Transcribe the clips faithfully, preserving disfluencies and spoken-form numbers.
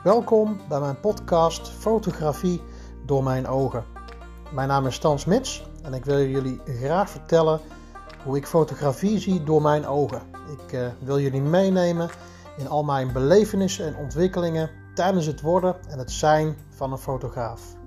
Welkom bij mijn podcast Fotografie door mijn ogen. Mijn naam is Stan Smits en ik wil jullie graag vertellen hoe ik fotografie zie door mijn ogen. Ik uh, wil jullie meenemen in al mijn belevenissen en ontwikkelingen tijdens het worden en het zijn van een fotograaf.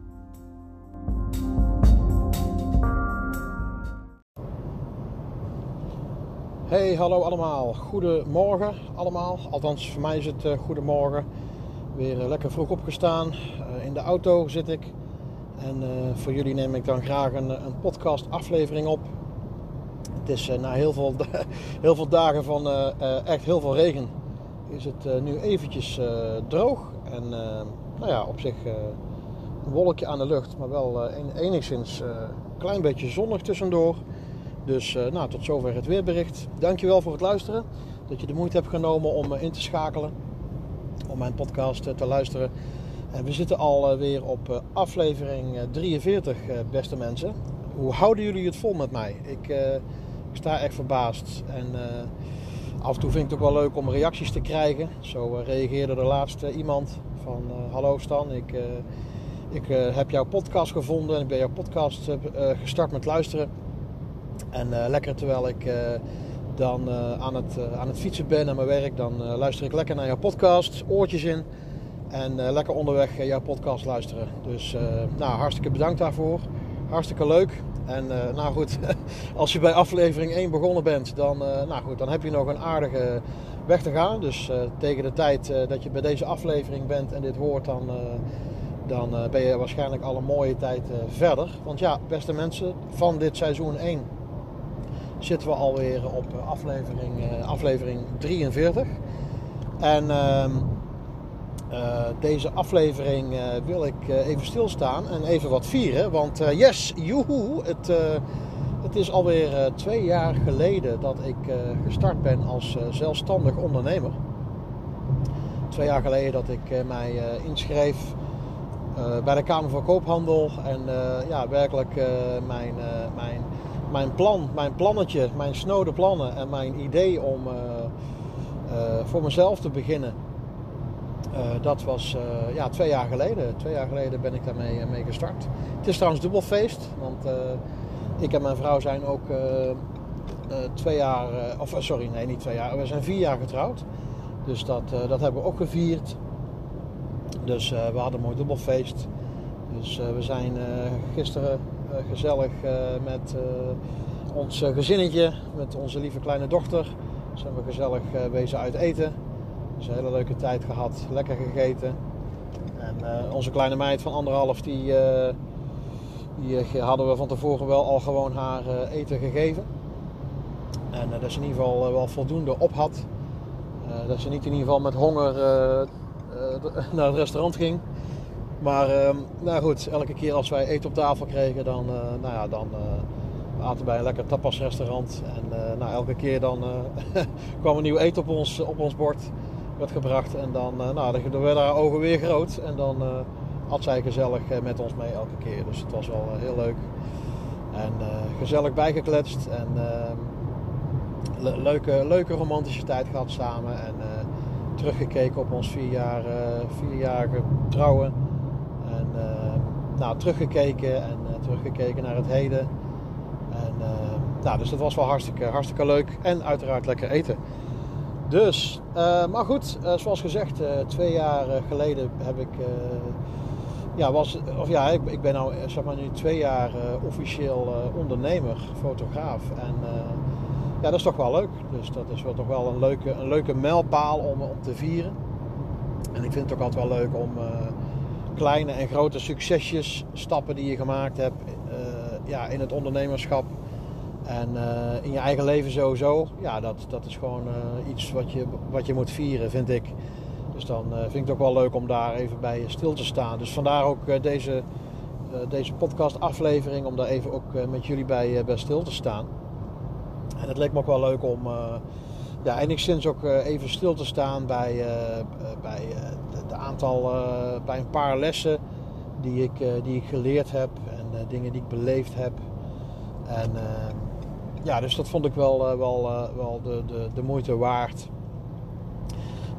Hey, hallo allemaal. Goedemorgen allemaal. Althans, voor mij is het uh, goedemorgen. Weer uh, lekker vroeg opgestaan. Uh, in de auto zit ik. En uh, voor jullie neem ik dan graag een, een podcast aflevering op. Het is uh, na heel veel, heel veel dagen van uh, uh, echt heel veel regen. Is het uh, nu eventjes uh, droog. En uh, nou ja, op zich uh, een wolkje aan de lucht. Maar wel uh, enigszins een uh, klein beetje zonnig tussendoor. Dus uh, nou, tot zover het weerbericht. Dankjewel voor het luisteren. Dat je de moeite hebt genomen om uh, in te schakelen. Om mijn podcast uh, te luisteren. En we zitten alweer uh, op uh, aflevering uh, drieënveertig, uh, beste mensen. Hoe houden jullie het vol met mij? Ik, uh, ik sta echt verbaasd. En uh, af en toe vind ik het ook wel leuk om reacties te krijgen. Zo uh, reageerde er laatst uh, iemand van... Uh, Hallo Stan, ik, uh, ik uh, heb jouw podcast gevonden. En ik ben jouw podcast uh, gestart met luisteren. En uh, lekker terwijl ik uh, dan uh, aan, het, uh, aan het fietsen ben naar mijn werk, dan uh, luister ik lekker naar jouw podcast, oortjes in en uh, lekker onderweg uh, jouw podcast luisteren. Dus uh, nou, hartstikke bedankt daarvoor, hartstikke leuk. En uh, nou goed, als je bij aflevering één begonnen bent, dan, uh, nou goed, dan heb je nog een aardige weg te gaan. Dus uh, tegen de tijd uh, dat je bij deze aflevering bent en dit hoort, dan... Uh, Dan uh, ben je waarschijnlijk al een mooie tijd uh, verder. Want ja, beste mensen, van dit seizoen één zitten we alweer op uh, aflevering, uh, aflevering drieënveertig. En uh, uh, deze aflevering uh, wil ik uh, even stilstaan en even wat vieren. Want uh, yes, joehoe, het, uh, het is alweer uh, twee jaar geleden dat ik uh, gestart ben als uh, zelfstandig ondernemer. Twee jaar geleden dat ik uh, mij uh, inschreef... Uh, bij de Kamer van Koophandel en uh, ja, werkelijk uh, mijn, uh, mijn, mijn plan, mijn plannetje, mijn snode plannen en mijn idee om uh, uh, voor mezelf te beginnen, uh, dat was uh, ja, twee jaar geleden. Twee jaar geleden ben ik daarmee uh, mee gestart. Het is trouwens dubbel feest, want uh, ik en mijn vrouw zijn ook uh, uh, twee jaar, uh, of sorry, nee niet twee jaar, we zijn vier jaar getrouwd. Dus dat, uh, dat hebben we ook gevierd. Dus uh, we hadden een mooi dubbelfeest. Dus uh, we zijn uh, gisteren uh, gezellig uh, met uh, ons uh, gezinnetje, met onze lieve kleine dochter, zijn we gezellig uh, wezen uit eten. Dus een hele leuke tijd gehad, lekker gegeten. En uh, onze kleine meid van anderhalf, die, uh, die uh, hadden we van tevoren wel al gewoon haar uh, eten gegeven. En uh, dat ze in ieder geval uh, wel voldoende op had. Uh, dat ze niet in ieder geval met honger... Uh, naar het restaurant ging. Maar uh, nou goed, elke keer als wij eten op tafel kregen, dan, uh, nou ja, dan uh, aten wij een lekker tapasrestaurant. En uh, nou, elke keer dan uh, kwam een nieuw eten op ons, op ons bord, werd gebracht. En dan, uh, nou, dan werden haar ogen weer groot. En dan uh, at zij gezellig uh, met ons mee elke keer. Dus het was wel uh, heel leuk. En uh, gezellig bijgekletst. En uh, le- leuke, leuke romantische tijd gehad samen. En uh, teruggekeken op ons vier jaar, uh, vierjarige trouwen. En uh, nou, teruggekeken en uh, teruggekeken naar het heden. En, uh, nou, dus dat was wel hartstikke, hartstikke leuk. En uiteraard lekker eten. Dus, uh, maar goed, uh, zoals gezegd, uh, twee jaar geleden heb ik... Uh, ja, was, of ja, ik, ik ben nou, zeg maar, nu twee jaar uh, officieel uh, ondernemer, fotograaf. En... Uh, Ja, dat is toch wel leuk. Dus dat is wel toch wel een leuke, een leuke mijlpaal om, om te vieren. En ik vind het ook altijd wel leuk om uh, kleine en grote succesjes, stappen die je gemaakt hebt uh, ja, in het ondernemerschap. En uh, in je eigen leven sowieso. Ja, dat, dat is gewoon uh, iets wat je, wat je moet vieren, vind ik. Dus dan uh, vind ik het ook wel leuk om daar even bij stil te staan. Dus vandaar ook uh, deze, uh, deze podcast aflevering, om daar even ook uh, met jullie bij, uh, bij stil te staan. En het leek me ook wel leuk om uh, ja, enigszins ook uh, even stil te staan bij, uh, bij, uh, het aantal, uh, bij een paar lessen die ik, uh, die ik geleerd heb en uh, dingen die ik beleefd heb. En uh, ja, dus dat vond ik wel, uh, wel, uh, wel de, de, de moeite waard.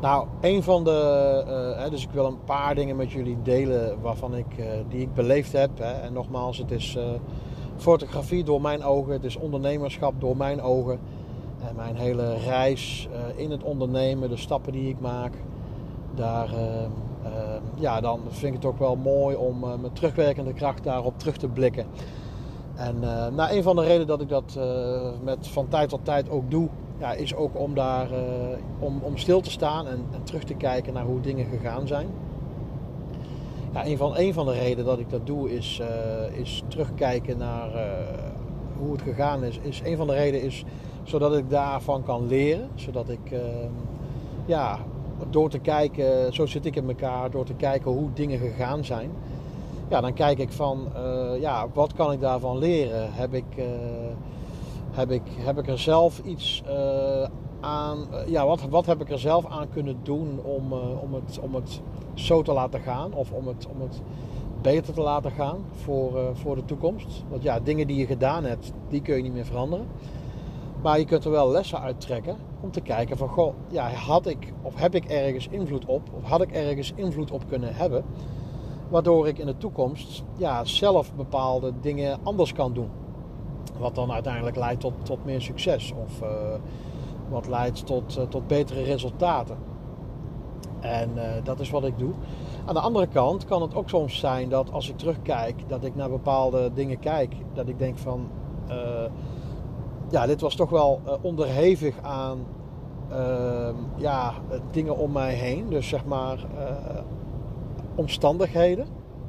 Nou, een van de, uh, hè, dus ik wil een paar dingen met jullie delen waarvan ik, uh, die ik beleefd heb. Hè. En nogmaals, het is uh, fotografie door mijn ogen, het is ondernemerschap door mijn ogen. En mijn hele reis uh, in het ondernemen, de stappen die ik maak, daar, uh, uh, ja, dan vind ik het ook wel mooi om uh, met terugwerkende kracht daarop terug te blikken. En uh, nou, een van de redenen dat ik dat uh, met van tijd tot tijd ook doe, ja, is ook om daar uh, om, om stil te staan en, en terug te kijken naar hoe dingen gegaan zijn. Ja, een, van, een van de redenen dat ik dat doe is, uh, is terugkijken naar uh, hoe het gegaan is. is. Een van de redenen is zodat ik daarvan kan leren. Zodat ik, uh, ja, door te kijken, zo zit ik in elkaar, door te kijken hoe dingen gegaan zijn. Ja, dan kijk ik van, uh, ja, wat kan ik daarvan leren? Heb ik, uh, heb ik, heb ik er zelf iets uh, aan, uh, ja, wat, wat heb ik er zelf aan kunnen doen om, uh, om, het, om het zo te laten gaan? Of om het, om het beter te laten gaan voor, uh, voor de toekomst? Want ja, dingen die je gedaan hebt, die kun je niet meer veranderen. Maar je kunt er wel lessen uit trekken om te kijken van, goh, ja, had ik, of heb ik ergens invloed op? Of had ik ergens invloed op kunnen hebben? Waardoor ik in de toekomst ja, zelf bepaalde dingen anders kan doen. Wat dan uiteindelijk leidt tot, tot meer succes. Of uh, wat leidt tot, uh, tot betere resultaten. En uh, dat is wat ik doe. Aan de andere kant kan het ook soms zijn dat als ik terugkijk, dat ik naar bepaalde dingen kijk. Dat ik denk van, uh, ja, dit was toch wel uh, onderhevig aan uh, ja, dingen om mij heen. Dus zeg maar Uh, omstandigheden.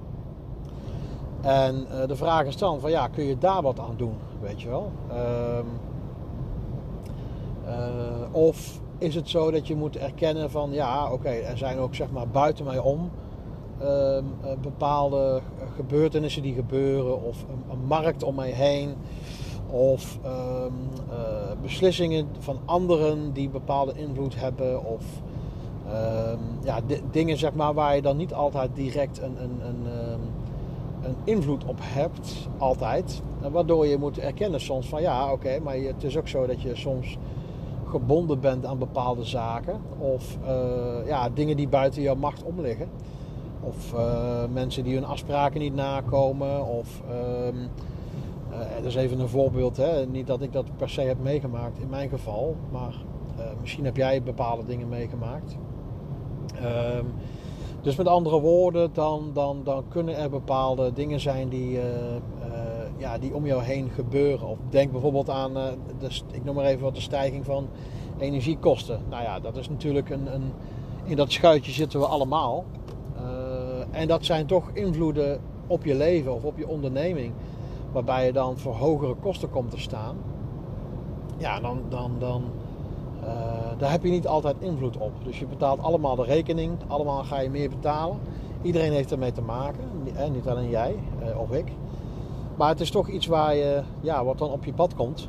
En uh, de vraag is dan van ja, kun je daar wat aan doen, weet je wel? Um, uh, of is het zo dat je moet erkennen van ja, oké, okay, er zijn ook zeg maar buiten mij om um, uh, bepaalde gebeurtenissen die gebeuren of een, een markt om mij heen of um, uh, beslissingen van anderen die bepaalde invloed hebben of Um, ja, d- dingen zeg maar waar je dan niet altijd direct een, een, een, een invloed op hebt, altijd. En waardoor je moet erkennen soms van ja, oké, okay, maar het is ook zo dat je soms gebonden bent aan bepaalde zaken. Of uh, ja, dingen die buiten jouw macht om liggen. Of uh, mensen die hun afspraken niet nakomen. Of, um, uh, dat is even een voorbeeld, hè. Niet dat ik dat per se heb meegemaakt in mijn geval, maar uh, misschien heb jij bepaalde dingen meegemaakt. Um, dus met andere woorden, dan, dan, dan kunnen er bepaalde dingen zijn die, uh, uh, ja, die om jou heen gebeuren. Of denk bijvoorbeeld aan, uh, de, ik noem maar even wat de stijging van energiekosten. Nou ja, dat is natuurlijk een, een in dat schuitje zitten we allemaal. Uh, en dat zijn toch invloeden op je leven of op je onderneming. Waarbij je dan voor hogere kosten komt te staan. Ja, dan... dan, dan Uh, daar heb je niet altijd invloed op. Dus je betaalt allemaal de rekening. Allemaal ga je meer betalen. Iedereen heeft ermee te maken. Eh, niet alleen jij uh, of ik. Maar het is toch iets waar je, ja, wat dan op je pad komt.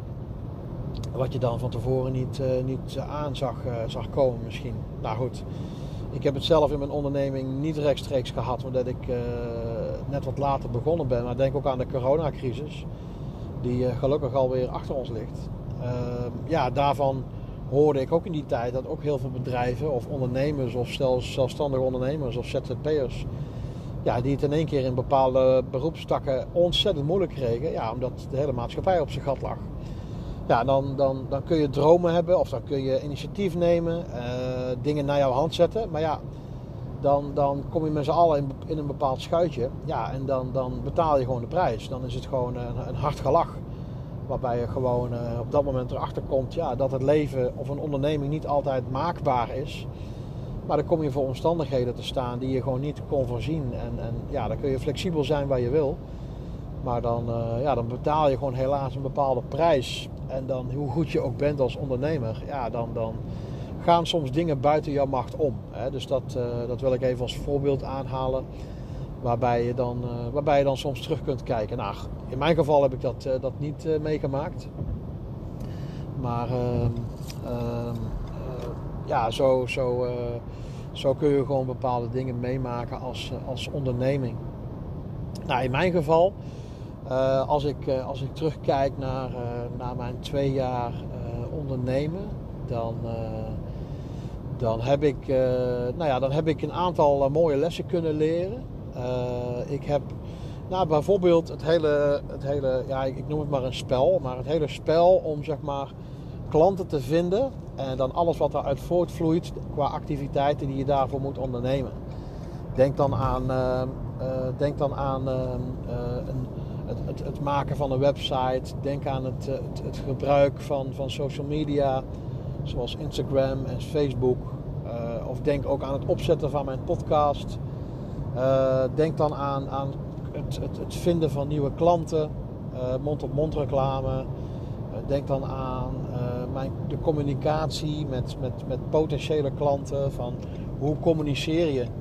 Wat je dan van tevoren niet, uh, niet aan zag, uh, zag komen misschien. Nou goed. Ik heb het zelf in mijn onderneming niet rechtstreeks gehad. Omdat ik uh, net wat later begonnen ben. Maar denk ook aan de coronacrisis. Die uh, gelukkig alweer achter ons ligt. Uh, ja, daarvan hoorde ik ook in die tijd dat ook heel veel bedrijven of ondernemers of zelfs zelfstandige ondernemers of Z Z P'ers, ja, die het in één keer in bepaalde beroepstakken ontzettend moeilijk kregen, ja, omdat de hele maatschappij op zijn gat lag. Ja, dan, dan, dan kun je dromen hebben of dan kun je initiatief nemen, uh, dingen naar jouw hand zetten, maar ja, dan, dan kom je met z'n allen in, in een bepaald schuitje, ja, en dan, dan betaal je gewoon de prijs. Dan is het gewoon een, een hard gelach. Waarbij je gewoon uh, op dat moment erachter komt ja, dat het leven of een onderneming niet altijd maakbaar is. Maar dan kom je voor omstandigheden te staan die je gewoon niet kon voorzien. En, en ja, dan kun je flexibel zijn waar je wil. Maar dan, uh, ja, dan betaal je gewoon helaas een bepaalde prijs. En dan, hoe goed je ook bent als ondernemer, ja, dan, dan gaan soms dingen buiten jouw macht om. Hè? Dus dat, uh, dat wil ik even als voorbeeld aanhalen. Waarbij je, dan, uh, waarbij je dan soms terug kunt kijken. Nou, in mijn geval heb ik dat, uh, dat niet uh, meegemaakt. Maar uh, uh, uh, ja, zo, zo, uh, zo kun je gewoon bepaalde dingen meemaken als, uh, als onderneming. Nou, in mijn geval, uh, als, ik, uh, als ik terugkijk naar, uh, naar mijn twee jaar uh, ondernemen, dan, uh, dan heb ik, uh, nou ja, dan heb ik een aantal uh, mooie lessen kunnen leren. Uh, ik heb nou, bijvoorbeeld het hele, het hele ja, ik noem het maar een spel, maar het hele spel om zeg maar klanten te vinden en dan alles wat daaruit voortvloeit qua activiteiten die je daarvoor moet ondernemen. Denk dan aan, uh, uh, denk dan aan uh, uh, een, het, het, het maken van een website. Denk aan het, het, het gebruik van, van social media, zoals Instagram en Facebook. Uh, of denk ook aan het opzetten van mijn podcast. Uh, denk dan aan, aan het, het, het vinden van nieuwe klanten, uh, mond-op-mond reclame. Uh, denk dan aan uh, mijn, de communicatie met, met, met potentiële klanten. Van hoe communiceer je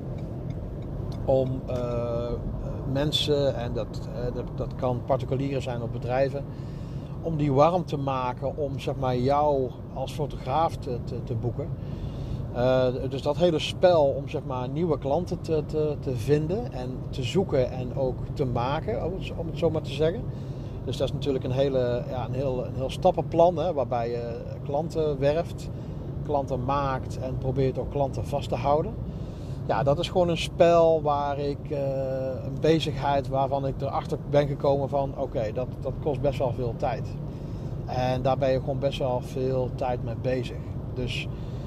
om uh, mensen, en dat, uh, dat, dat kan particulieren zijn of bedrijven, om die warm te maken om zeg maar jou als fotograaf te, te, te boeken. Uh, dus dat hele spel om zeg maar nieuwe klanten te, te, te vinden en te zoeken en ook te maken, om het, om het zo maar te zeggen. Dus dat is natuurlijk een, hele, ja, een, heel, een heel stappenplan, hè, waarbij je klanten werft, klanten maakt en probeert ook klanten vast te houden. Ja, dat is gewoon een spel waar ik, uh, een bezigheid waarvan ik erachter ben gekomen van oké, okay, dat, dat kost best wel veel tijd. En daar ben je gewoon best wel veel tijd mee bezig. Dus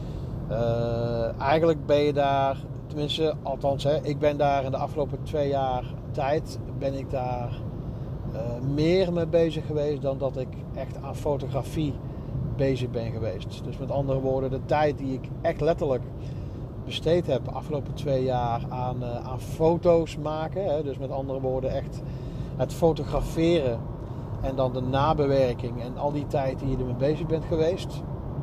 uh, eigenlijk ben je daar, tenminste althans, hè, ik ben daar in de afgelopen twee jaar tijd, ben ik daar uh, meer mee bezig geweest dan dat ik echt aan fotografie bezig ben geweest. Dus met andere woorden, de tijd die ik echt letterlijk besteed heb de afgelopen twee jaar aan, uh, aan foto's maken. Hè. Dus met andere woorden echt het fotograferen en dan de nabewerking en al die tijd die je ermee bezig bent geweest.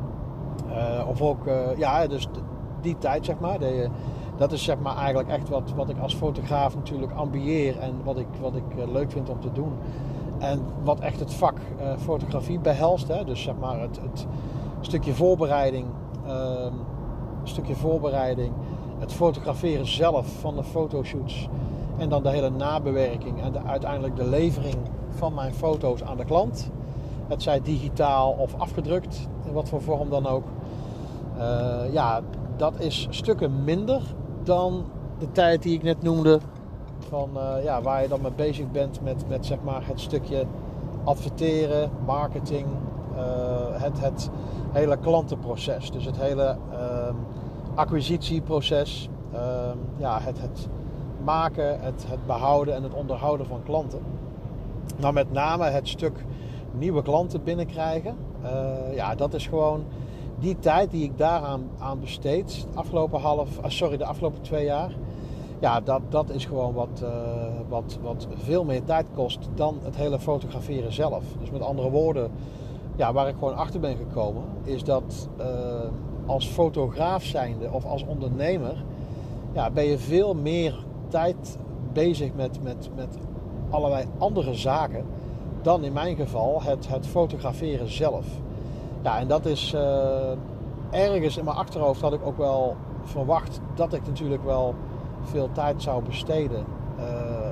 Uh, of ook, uh, ja, dus die tijd zeg maar. De, dat is zeg maar eigenlijk echt wat, wat ik als fotograaf natuurlijk ambieer en wat ik, wat ik uh, leuk vind om te doen. En wat echt het vak uh, fotografie behelst. Hè. Dus zeg maar het, het stukje voorbereiding. Uh, Een stukje voorbereiding, het fotograferen zelf van de fotoshoots en dan de hele nabewerking en de, uiteindelijk de levering van mijn foto's aan de klant. Het zij digitaal of afgedrukt, in wat voor vorm dan ook. Uh, ja, dat is stukken minder dan de tijd die ik net noemde, van, uh, ja, waar je dan mee bezig bent met, met zeg maar het stukje adverteren, marketing, uh, het, het hele klantenproces. Dus het hele uh, acquisitieproces, uh, ja, het, het maken, het, het behouden en het onderhouden van klanten. Maar met name het stuk nieuwe klanten binnenkrijgen. Uh, ja, dat is gewoon die tijd die ik daaraan aan besteed, de afgelopen half, uh, sorry, de afgelopen twee jaar. Ja, dat, dat is gewoon wat, uh, wat, wat veel meer tijd kost dan het hele fotograferen zelf. Dus met andere woorden, ja, waar ik gewoon achter ben gekomen, is dat uh, als fotograaf zijnde of als ondernemer, ja, ben je veel meer tijd bezig met, met, met allerlei andere zaken dan in mijn geval het, het fotograferen zelf. Ja, en dat is uh, ergens in mijn achterhoofd had ik ook wel verwacht dat ik natuurlijk wel veel tijd zou besteden uh,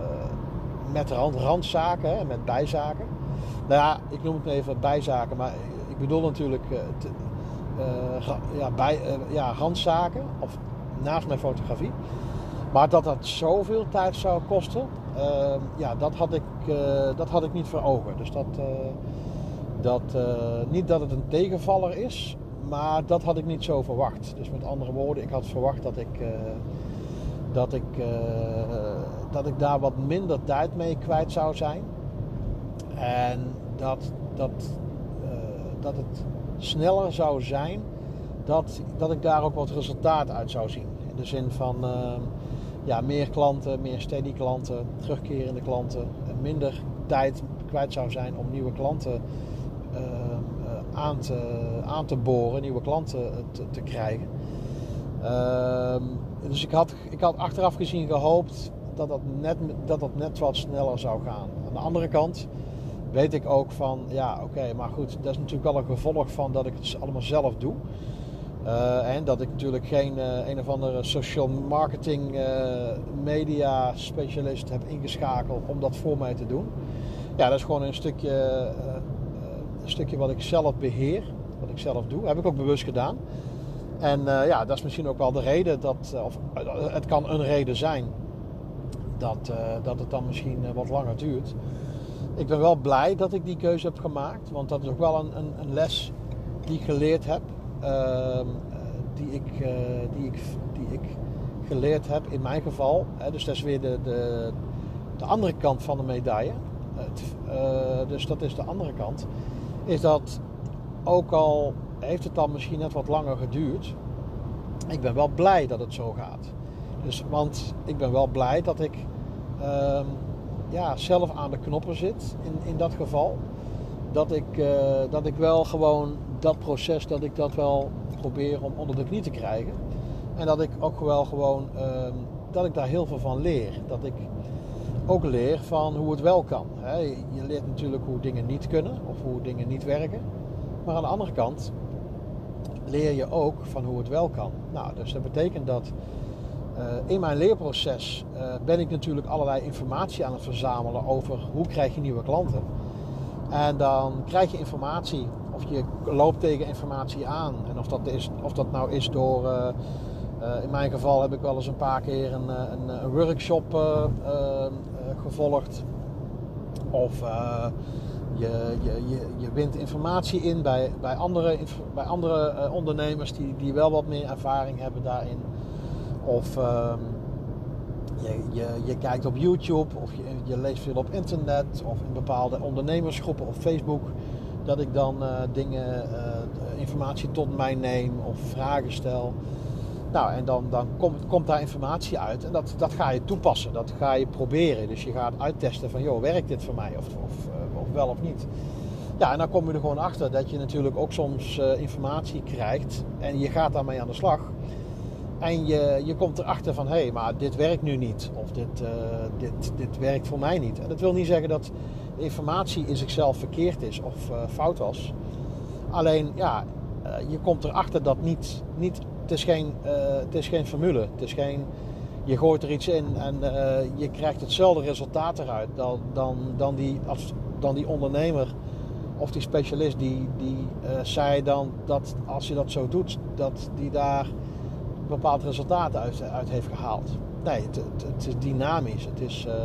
met rand, randzaken, hè, met bijzaken. Nou ja, ik noem het even bijzaken, maar ik bedoel natuurlijk uh, te, uh, ja, bij, uh, ja, randzaken of naast mijn fotografie. Maar dat dat zoveel tijd zou kosten, uh, ja, dat had ik, uh, dat had ik niet voor ogen. Dus dat, uh, dat uh, niet dat het een tegenvaller is, maar dat had ik niet zo verwacht. Dus met andere woorden, ik had verwacht dat ik, uh, dat ik, uh, dat ik daar wat minder tijd mee kwijt zou zijn. En dat, dat, uh, dat het sneller zou zijn dat, dat ik daar ook wat resultaat uit zou zien. In de zin van uh, ja, meer klanten, meer steady klanten, terugkerende klanten. Minder tijd kwijt zou zijn om nieuwe klanten uh, uh, aan, te, aan te boren, nieuwe klanten te, te krijgen. Uh, dus ik had, ik had achteraf gezien gehoopt dat dat, net, dat dat net wat sneller zou gaan. Aan de andere kant weet ik ook van, ja oké, okay, maar goed, dat is natuurlijk wel een gevolg van dat ik het allemaal zelf doe. Uh, en dat ik natuurlijk geen uh, een of andere social marketing uh, media specialist heb ingeschakeld om dat voor mij te doen. Ja, dat is gewoon een stukje, uh, een stukje wat ik zelf beheer, wat ik zelf doe. Dat heb ik ook bewust gedaan. En uh, ja, dat is misschien ook wel de reden dat, uh, of uh, het kan een reden zijn dat, uh, dat het dan misschien uh, wat langer duurt. Ik ben wel blij dat ik die keuze heb gemaakt, want dat is ook wel een, een, een les die ik geleerd heb. Uh, die, ik, uh, die, ik, die ik geleerd heb in mijn geval. Hè, dus dat is weer de, de, de andere kant van de medaille. Het, uh, dus dat is de andere kant. Is dat ook al heeft het dan misschien net wat langer geduurd, ik ben wel blij dat het zo gaat. Dus, want ik ben wel blij dat ik uh, ja, zelf aan de knoppen zit in, in dat geval. Dat ik, uh, dat ik wel gewoon dat proces, dat ik dat wel probeer om onder de knie te krijgen. En dat ik ook wel gewoon, uh, dat ik daar heel veel van leer. Dat ik ook leer van hoe het wel kan. Hè. Je leert natuurlijk hoe dingen niet kunnen of hoe dingen niet werken. Maar aan de andere kant leer je ook van hoe het wel kan. Nou, dus dat betekent dat uh, in mijn leerproces uh, ben ik natuurlijk allerlei informatie aan het verzamelen over hoe krijg je nieuwe klanten. En dan krijg je informatie of je loopt tegen informatie aan. En of dat, is, of dat nou is door, uh, uh, in mijn geval heb ik wel eens een paar keer een, een, een workshop uh, uh, uh, gevolgd. Of uh, je, je, je, je wint informatie in bij, bij andere, bij andere uh, ondernemers die, die wel wat meer ervaring hebben daarin. Of uh, je, je, je kijkt op YouTube of je, je leest veel op internet of in bepaalde ondernemersgroepen op Facebook. Dat ik dan uh, dingen, uh, informatie tot mij neem of vragen stel. Nou, en dan, dan komt, komt daar informatie uit en dat, dat ga je toepassen. Dat ga je proberen. Dus je gaat uittesten van, joh, werkt dit voor mij of, of, uh, of wel of niet. Ja, en dan kom je er gewoon achter dat je natuurlijk ook soms uh, informatie krijgt en je gaat daarmee aan de slag. En je, je komt erachter van, hé, hey, maar dit werkt nu niet. Of dit, uh, dit, dit werkt voor mij niet. En dat wil niet zeggen dat de informatie in zichzelf verkeerd is of uh, fout was. Alleen, ja, uh, je komt erachter dat niet... niet het, is geen, uh, het is geen formule. Het is geen... Je gooit er iets in en uh, je krijgt hetzelfde resultaat eruit dan, dan, dan, die, als, dan die ondernemer of die specialist die, die uh, zei dan dat als je dat zo doet, dat die daar een bepaald resultaat uit, uit heeft gehaald. Nee, het, het, het is dynamisch. Het is, uh, uh,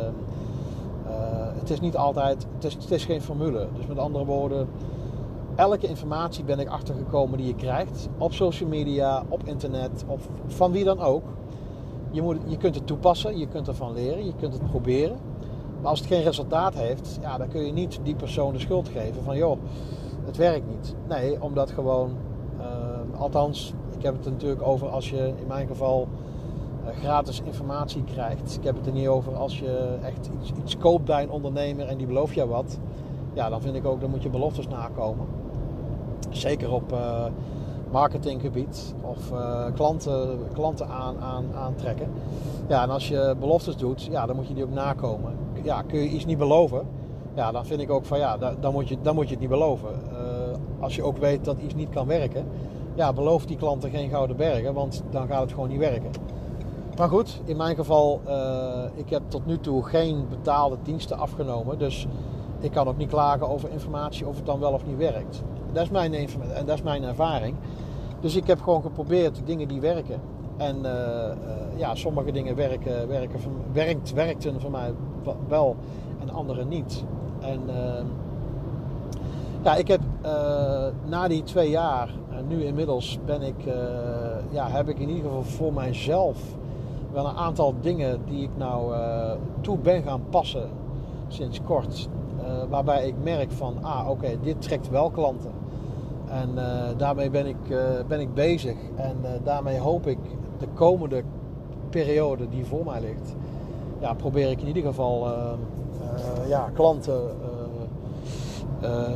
het is niet altijd, het is, het is geen formule. Dus met andere woorden, elke informatie ben ik achtergekomen die je krijgt op social media, op internet of van wie dan ook. Je, moet, je kunt het toepassen, je kunt ervan leren, je kunt het proberen. Maar als het geen resultaat heeft, ja, dan kun je niet die persoon de schuld geven van joh, het werkt niet. Nee, omdat gewoon, uh, althans, ik heb het er natuurlijk over als je in mijn geval uh, gratis informatie krijgt. Ik heb het er niet over als je echt iets, iets koopt bij een ondernemer en die belooft jou wat. Ja, dan vind ik ook, dan moet je beloftes nakomen. Zeker op uh, marketinggebied of uh, klanten, klanten aan, aan, aantrekken. Ja, en als je beloftes doet, ja, dan moet je die ook nakomen. Ja, kun je iets niet beloven, ja, dan vind ik ook van ja, dan moet je, dan moet je het niet beloven. Uh, als je ook weet dat iets niet kan werken, ja, beloof die klanten geen gouden bergen, want dan gaat het gewoon niet werken. Maar goed, in mijn geval, uh, ik heb tot nu toe geen betaalde diensten afgenomen, dus ik kan ook niet klagen over informatie of het dan wel of niet werkt. Dat is mijn, en dat is mijn ervaring. Dus ik heb gewoon geprobeerd dingen die werken. En uh, uh, ja, sommige dingen werken, werken, werkt, werkten voor mij wel en andere niet. En uh, ja, ik heb uh, na die twee jaar, uh, nu inmiddels ben ik, uh, ja, heb ik in ieder geval voor mijzelf wel een aantal dingen die ik nou uh, toe ben gaan passen sinds kort. Uh, waarbij ik merk van, ah oké, okay, dit trekt wel klanten. En uh, daarmee ben ik, uh, ben ik bezig. En uh, daarmee hoop ik de komende periode die voor mij ligt, ja, probeer ik in ieder geval uh, uh, ja, klanten, uh, uh,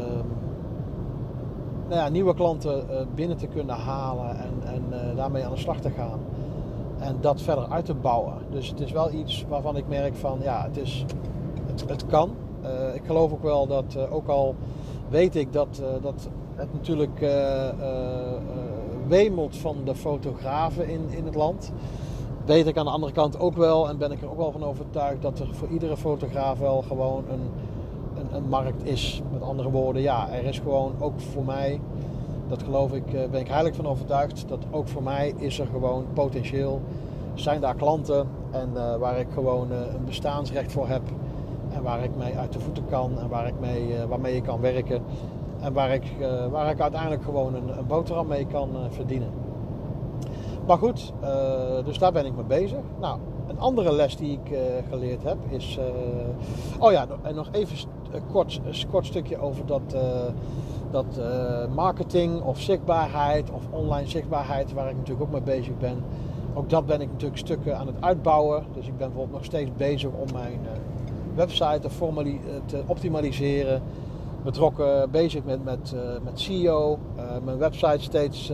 nou ja, nieuwe klanten uh, binnen te kunnen halen en, en uh, daarmee aan de slag te gaan. En dat verder uit te bouwen. Dus het is wel iets waarvan ik merk van, ja, het, is, het, het kan. Uh, ik geloof ook wel dat, uh, ook al weet ik dat, uh, dat het natuurlijk uh, uh, uh, wemelt van de fotografen in, in het land. Weet ik aan de andere kant ook wel en ben ik er ook wel van overtuigd dat er voor iedere fotograaf wel gewoon een, een, een markt is. Met andere woorden, ja, er is gewoon ook voor mij Dat geloof ik, uh, ben ik heilig van overtuigd. Dat ook voor mij is er gewoon potentieel. Zijn daar klanten en uh, waar ik gewoon uh, een bestaansrecht voor heb. En waar ik mee uit de voeten kan en waar ik mee, uh, waarmee ik kan werken. En waar ik, uh, waar ik uiteindelijk gewoon een, een boterham mee kan uh, verdienen. Maar goed, uh, dus daar ben ik mee bezig. Nou, een andere les die ik uh, geleerd heb is... Uh, oh ja, en nog even een kort, een kort stukje over dat, uh, dat uh, marketing of zichtbaarheid of online zichtbaarheid, waar ik natuurlijk ook mee bezig ben. Ook dat ben ik natuurlijk stukken aan het uitbouwen. Dus ik ben bijvoorbeeld nog steeds bezig om mijn uh, website te, formali- te optimaliseren. Betrokken, bezig met, met, uh, met S E O. Uh, mijn website steeds... Uh,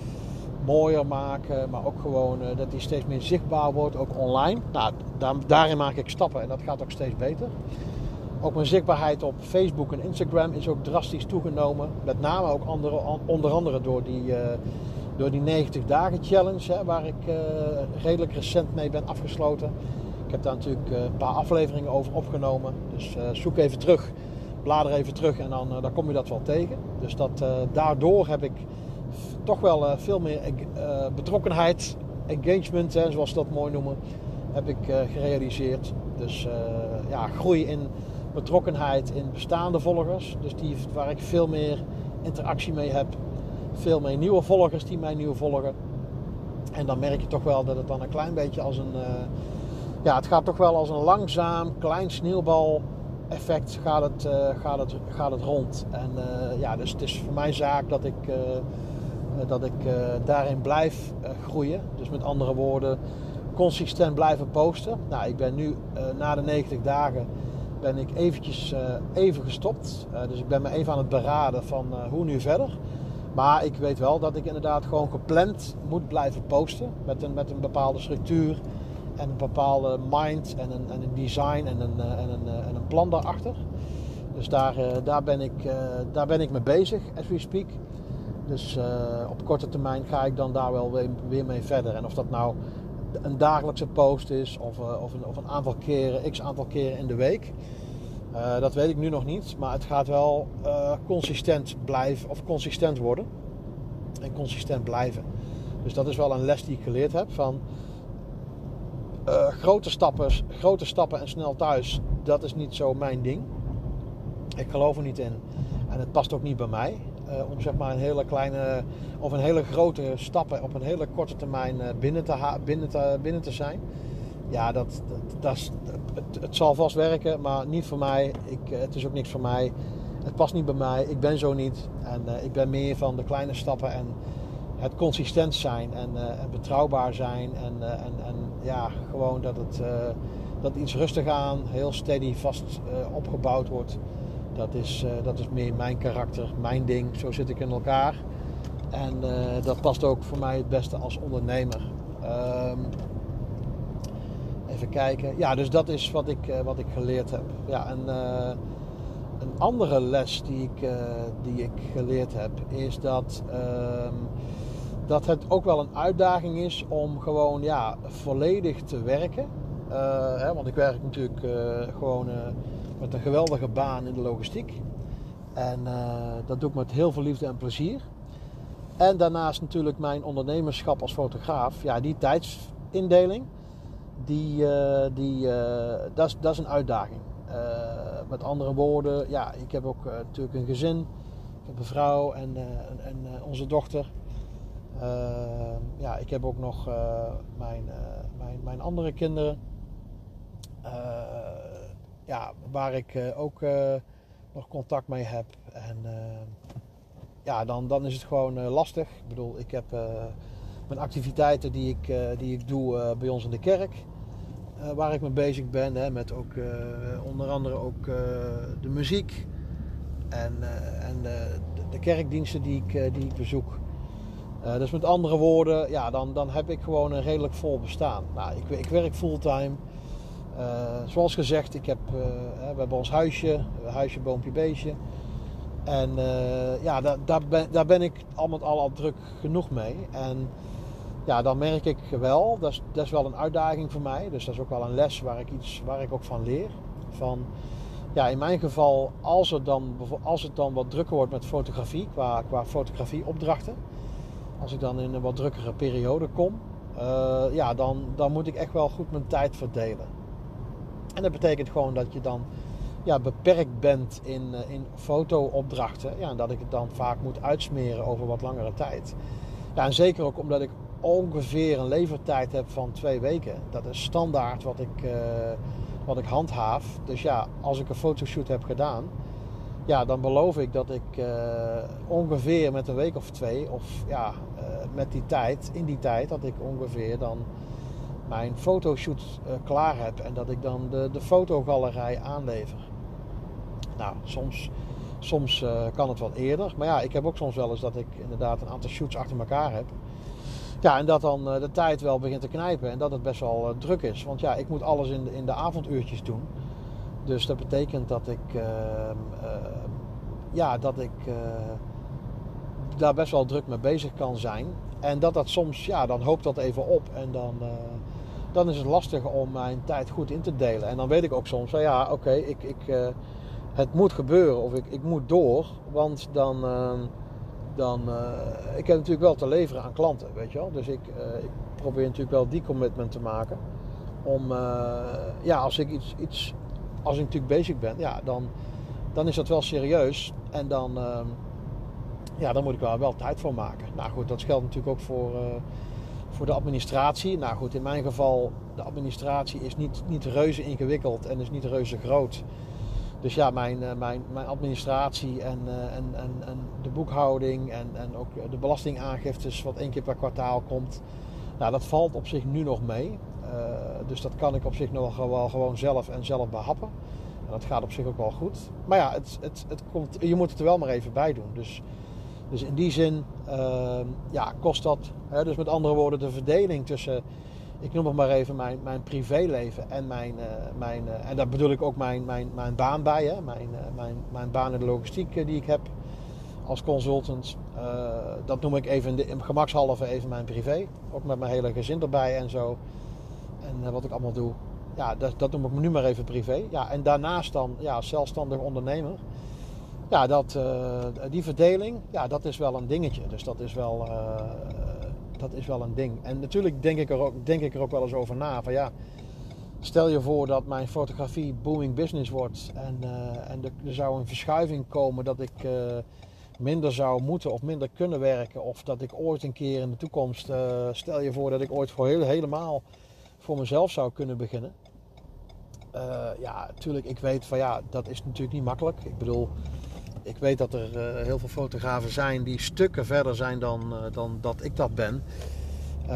mooier maken, maar ook gewoon uh, dat die steeds meer zichtbaar wordt, ook online. Nou, daar, daarin maak ik stappen en dat gaat ook steeds beter. Ook mijn zichtbaarheid op Facebook en Instagram is ook drastisch toegenomen. Met name ook andere, onder andere door die, uh, door die negentig dagen challenge, hè, waar ik uh, redelijk recent mee ben afgesloten. Ik heb daar natuurlijk uh, een paar afleveringen over opgenomen. Dus uh, zoek even terug, blader even terug en dan, uh, dan kom je dat wel tegen. Dus dat, uh, daardoor heb ik toch wel uh, veel meer uh, betrokkenheid, engagement, hè, zoals ze dat mooi noemen, heb ik uh, gerealiseerd. Dus uh, ja, groei in betrokkenheid in bestaande volgers. Dus die, waar ik veel meer interactie mee heb. Veel meer nieuwe volgers die mij nieuw volgen. En dan merk je toch wel dat het dan een klein beetje als een... Uh, ja, het gaat toch wel als een langzaam, klein sneeuwbal effect gaat het, uh, gaat het, gaat het rond. En uh, ja, dus het is voor mij zaak dat ik... Uh, dat ik uh, daarin blijf uh, groeien. Dus met andere woorden, consistent blijven posten. Nou, ik ben nu uh, na de negentig dagen ben ik eventjes uh, even gestopt. Uh, dus ik ben me even aan het beraden van uh, hoe nu verder. Maar ik weet wel dat ik inderdaad gewoon gepland moet blijven posten. Met een, met een bepaalde structuur en een bepaalde mind en een, en een design en een, en, een, en een plan daarachter. Dus daar, uh, daar, ben ik, uh, daar ben ik mee bezig, as we speak. Dus uh, op korte termijn ga ik dan daar wel weer, weer mee verder. En of dat nou een dagelijkse post is of, uh, of, een, of een aantal keren, x aantal keren in de week. Uh, dat weet ik nu nog niet. Maar het gaat wel uh, consistent blijven of consistent worden. En consistent blijven. Dus dat is wel een les die ik geleerd heb. Van uh, grote stappen, grote stappen en snel thuis. Dat is niet zo mijn ding. Ik geloof er niet in. En het past ook niet bij mij. Uh, om zeg maar een hele kleine of een hele grote stappen op een hele korte termijn uh, binnen, te ha- binnen, te, binnen te zijn. Ja, dat, dat, dat is, het, het zal vast werken, maar niet voor mij. Ik, uh, het is ook niks voor mij. Het past niet bij mij. Ik ben zo niet. En uh, ik ben meer van de kleine stappen en het consistent zijn en, uh, en betrouwbaar zijn. En, uh, en, en ja, gewoon dat het uh, dat iets rustig aan, heel steady vast uh, opgebouwd wordt. Dat is, uh, dat is meer mijn karakter, mijn ding. Zo zit ik in elkaar. En uh, dat past ook voor mij het beste als ondernemer. Um, even kijken. Ja, dus dat is wat ik, uh, wat ik geleerd heb. Ja, en, uh, een andere les die ik, uh, die ik geleerd heb is dat, uh, dat het ook wel een uitdaging is om gewoon ja, volledig te werken. Uh, hè, want ik werk natuurlijk uh, gewoon... Uh, met een geweldige baan in de logistiek. En uh, dat doe ik met heel veel liefde en plezier. En daarnaast natuurlijk mijn ondernemerschap als fotograaf. Ja, die tijdsindeling, die, uh, die, uh, dat, is, dat is een uitdaging. Uh, met andere woorden, ja, ik heb ook uh, natuurlijk een gezin. Ik heb een vrouw en, uh, en, en uh, onze dochter. Uh, ja, ik heb ook nog uh, mijn, uh, mijn, mijn andere kinderen. Uh, Ja, waar ik uh, ook uh, nog contact mee heb. En uh, ja, dan, dan is het gewoon uh, lastig. Ik bedoel, ik heb uh, mijn activiteiten die ik, uh, die ik doe uh, bij ons in de kerk. Uh, waar ik mee bezig ben. Hè, met ook uh, onder andere ook uh, de muziek. En, uh, en uh, de, de kerkdiensten die ik, uh, die ik bezoek. Uh, dus met andere woorden, ja, dan, dan heb ik gewoon een redelijk vol bestaan. Nou, ik, ik werk fulltime. Uh, zoals gezegd, ik heb, uh, we hebben ons huisje, huisje, boompje, beestje. En uh, ja, daar, daar, ben, daar ben ik al met al, al druk genoeg mee. En ja, dan merk ik wel, dat is, dat is wel een uitdaging voor mij. Dus dat is ook wel een les waar ik, iets, waar ik ook van leer. Van ja, in mijn geval, als het dan, als het dan wat drukker wordt met fotografie, qua, qua fotografieopdrachten, als ik dan in een wat drukkere periode kom, uh, ja, dan, dan moet ik echt wel goed mijn tijd verdelen. En dat betekent gewoon dat je dan ja, beperkt bent in, uh, in fotoopdrachten. Ja, en dat ik het dan vaak moet uitsmeren over wat langere tijd. Ja, en zeker ook omdat ik ongeveer een levertijd heb van twee weken. Dat is standaard wat ik, uh, wat ik handhaaf. Dus ja, als ik een fotoshoot heb gedaan, ja, dan beloof ik dat ik uh, ongeveer met een week of twee, of ja, uh, met die tijd, in die tijd, dat ik ongeveer dan mijn fotoshoot uh, klaar heb en dat ik dan de, de fotogalerij aanlever. Nou, soms, soms uh, kan het wat eerder, maar ja, ik heb ook soms wel eens dat ik inderdaad een aantal shoots achter elkaar heb. Ja, en dat dan uh, de tijd wel begint te knijpen en dat het best wel uh, druk is. Want ja, ik moet alles in de, in de avonduurtjes doen. Dus dat betekent dat ik, uh, uh, ja, dat ik uh, daar best wel druk mee bezig kan zijn. En dat dat soms, ja, dan hoopt dat even op. En dan, uh, dan is het lastig om mijn tijd goed in te delen. En dan weet ik ook soms, van, ja, oké, okay, ik, ik, uh, het moet gebeuren of ik, ik moet door. Want dan, uh, dan uh, ik heb natuurlijk wel te leveren aan klanten, weet je wel. Dus ik, uh, ik probeer natuurlijk wel die commitment te maken. Om, uh, ja, als ik iets... iets Als ik natuurlijk bezig ben, ja, dan, dan is dat wel serieus. En dan, uh, ja, dan moet ik wel, wel tijd voor maken. Nou goed, dat geldt natuurlijk ook voor, uh, voor de administratie. Nou goed, in mijn geval, de administratie is niet, niet reuze ingewikkeld en is niet reuze groot. Dus ja, mijn, uh, mijn, mijn administratie en, uh, en, en, en de boekhouding en, en ook de belastingaangiftes wat één keer per kwartaal komt. Nou, dat valt op zich nu nog mee. Uh, dus dat kan ik op zich nog wel gewoon zelf en zelf behappen. En dat gaat op zich ook wel goed. Maar ja, het, het, het komt, je moet het er wel maar even bij doen. Dus, dus in die zin uh, ja, kost dat... Hè, dus met andere woorden, de verdeling tussen... Ik noem het maar even mijn, mijn privéleven en mijn... Uh, mijn uh, en daar bedoel ik ook mijn, mijn, mijn baan bij. Hè, mijn, uh, mijn, mijn baan in de logistiek uh, die ik heb als consultant. Uh, dat noem ik even in de, in gemakshalve even mijn privé. Ook met mijn hele gezin erbij en zo. En uh, wat ik allemaal doe. Ja, dat, dat noem ik me nu maar even privé. Ja, en daarnaast dan ja, zelfstandig ondernemer. Ja, dat, uh, die verdeling, ja, dat is wel een dingetje. Dus dat is wel, uh, dat is wel een ding. En natuurlijk denk ik, er ook, denk ik er ook wel eens over na. Van ja, stel je voor dat mijn fotografie booming business wordt. En, uh, en er, er zou een verschuiving komen dat ik uh, minder zou moeten of minder kunnen werken. Of dat ik ooit een keer in de toekomst, uh, stel je voor dat ik ooit voor heel, helemaal voor mezelf zou kunnen beginnen. Uh, ja, natuurlijk, ik weet van ja, dat is natuurlijk niet makkelijk. Ik bedoel, ik weet dat er uh, heel veel fotografen zijn die stukken verder zijn dan, uh, dan dat ik dat ben. Uh,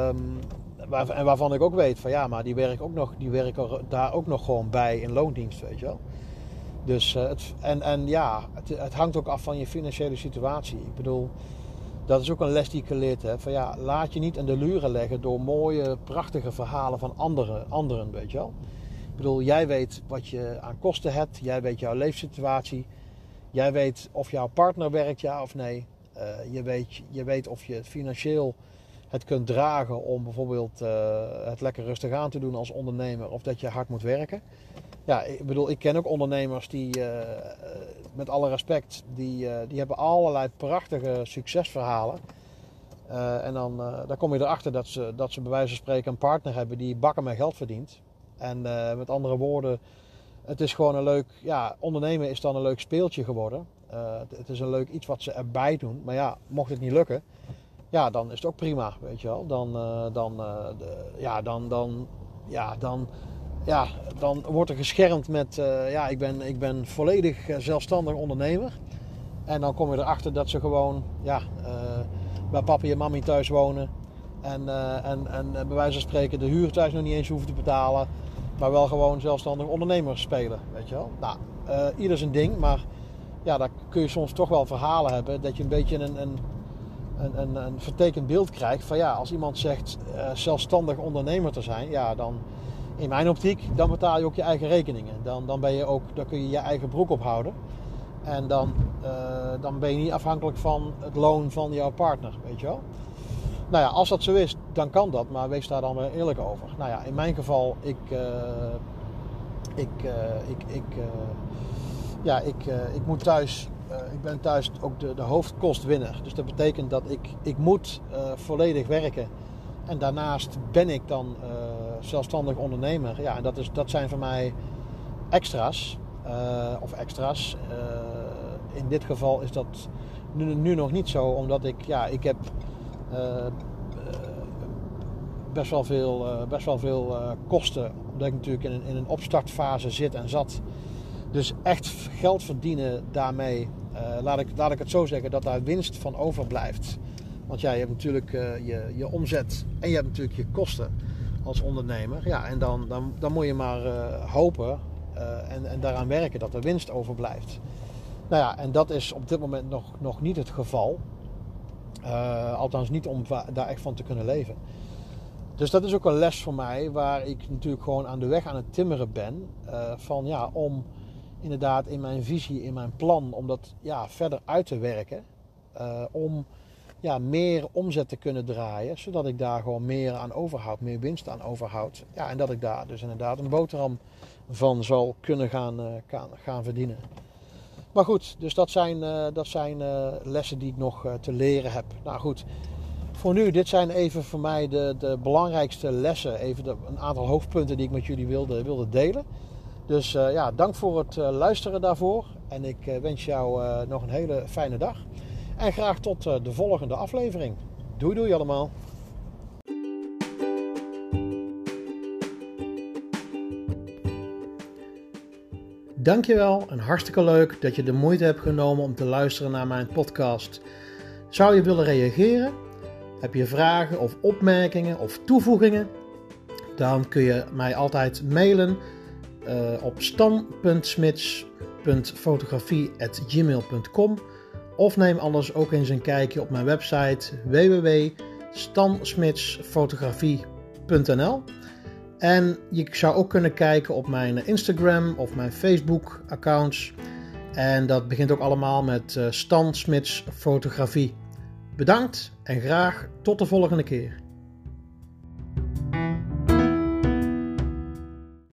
waar, en waarvan ik ook weet van ja, maar die werken ook nog, die werken daar ook nog gewoon bij in loondienst, weet je wel. Dus, uh, het, en, en ja, het, het hangt ook af van je financiële situatie. Ik bedoel, dat is ook een les die ik geleerd heb. Van ja, laat je niet in de luren leggen door mooie, prachtige verhalen van anderen, anderen, weet je wel. Ik bedoel, jij weet wat je aan kosten hebt. Jij weet jouw leefsituatie. Jij weet of jouw partner werkt, ja of nee. Uh, je, weet, je weet of je financieel het kunt dragen om bijvoorbeeld uh, het lekker rustig aan te doen als ondernemer. Of dat je hard moet werken. Ja, ik bedoel, ik ken ook ondernemers die, uh, met alle respect, die, uh, die hebben allerlei prachtige succesverhalen. Uh, en dan, uh, dan kom je erachter dat ze, dat ze bij wijze van spreken een partner hebben die bakken met geld verdient. En uh, met andere woorden, het is gewoon een leuk, ja, ondernemen is dan een leuk speeltje geworden. Uh, het, het is een leuk iets wat ze erbij doen. Maar ja, mocht het niet lukken, ja, dan is het ook prima, weet je wel. Dan, uh, dan, uh, de, ja, dan, dan, ja, dan, ja, dan wordt er geschermd met, uh, ja, ik ben, ik ben volledig zelfstandig ondernemer. En dan kom je erachter dat ze gewoon, ja, uh, bij papi en mami thuis wonen. En, uh, en, en bij wijze van spreken de huur thuis nog niet eens hoeven te betalen. Maar wel gewoon zelfstandig ondernemers spelen, weet je wel. Nou, uh, ieder zijn ding, maar ja, daar kun je soms toch wel verhalen hebben. Dat je een beetje een, een, een, een, een vertekend beeld krijgt van ja, als iemand zegt uh, zelfstandig ondernemer te zijn. Ja, dan in mijn optiek, dan betaal je ook je eigen rekeningen. Dan, dan, ben je ook, dan kun je je eigen broek ophouden. En dan, uh, dan ben je niet afhankelijk van het loon van jouw partner, weet je wel. Nou ja, als dat zo is, dan kan dat, maar wees daar dan weer eerlijk over. Nou ja, in mijn geval, ik, uh, ik, uh, ik, ik, uh, ja, ik, uh, ik moet thuis, uh, ik ben thuis ook de, de hoofdkostwinner. Dus dat betekent dat ik, ik moet uh, volledig werken. En daarnaast ben ik dan uh, zelfstandig ondernemer. Ja, en dat, is, dat zijn voor mij extra's. Uh, of extra's. Uh, in dit geval is dat nu, nu nog niet zo, omdat ik, ja, ik heb uh, uh, best wel veel, uh, best wel veel uh, kosten. Omdat ik natuurlijk in een, in een opstartfase zit en zat. Dus echt geld verdienen daarmee, uh, laat, ik, laat ik het zo zeggen, dat daar winst van overblijft. Want ja, je hebt natuurlijk uh, je, je omzet en je hebt natuurlijk je kosten als ondernemer. Ja, en dan, dan, dan moet je maar uh, hopen uh, en, en daaraan werken dat er winst overblijft. Nou ja, en dat is op dit moment nog, nog niet het geval. Uh, althans niet om daar echt van te kunnen leven. Dus dat is ook een les voor mij, waar ik natuurlijk gewoon aan de weg aan het timmeren ben. Uh, van ja, om inderdaad in mijn visie, in mijn plan, om dat ja, verder uit te werken. Uh, om ja, meer omzet te kunnen draaien, zodat ik daar gewoon meer aan overhoud, meer winst aan overhoud. Ja, en dat ik daar dus inderdaad een boterham van zal kunnen gaan, uh, gaan, gaan verdienen. Maar goed, dus dat zijn, uh, dat zijn uh, lessen die ik nog uh, te leren heb. Nou goed, voor nu, dit zijn even voor mij de, de belangrijkste lessen. Even de, een aantal hoofdpunten die ik met jullie wilde, wilde delen. Dus uh, ja, dank voor het uh, luisteren daarvoor. En ik uh, wens jou uh, nog een hele fijne dag. En graag tot uh, de volgende aflevering. Doei doei allemaal. Dankjewel en hartstikke leuk dat je de moeite hebt genomen om te luisteren naar mijn podcast. Zou je willen reageren? Heb je vragen of opmerkingen of toevoegingen? Dan kun je mij altijd mailen uh, op stan punt smits punt fotografie at gmail punt com of neem anders ook eens een kijkje op mijn website w w w punt stan smits fotografie punt n l. En je zou ook kunnen kijken op mijn Instagram of mijn Facebook accounts. En dat begint ook allemaal met uh, Stan Smits Fotografie. Bedankt en graag tot de volgende keer.